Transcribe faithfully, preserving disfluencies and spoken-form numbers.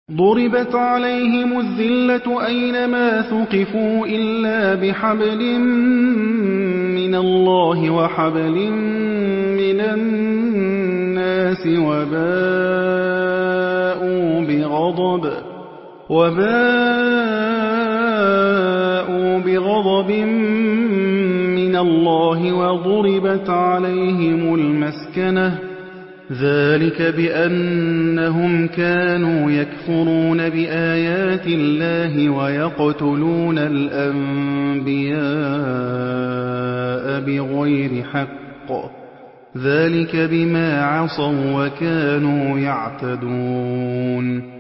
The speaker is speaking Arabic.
ضُرِبَتْ عَلَيْهِمُ الذِّلَّةُ أَيْنَمَا ثُقِفُوا إِلَّا بِحَبْلٍ مِّنَ اللَّهِ وَحَبْلٍ مِّنَ النَّاسِ وَبَاءُوا بِغَضَبٍ وَبَاءُوا بِغَضَبٍ مِّنَ اللَّهِ وَضُرِبَتْ عَلَيْهِمُ الْمَسْكَنَةُ ۚ ذَٰلِكَ بِأَنَّهُمْ كَانُوا يَكْفُرُونَ بِآيَاتِ اللَّهِ وَيَقْتُلُونَ الْأَنبِيَاءَ بِغَيْرِ حَقٍّ ۚ ذَٰلِكَ بِمَا عَصَوا وَّكَانُوا يَعْتَدُونَ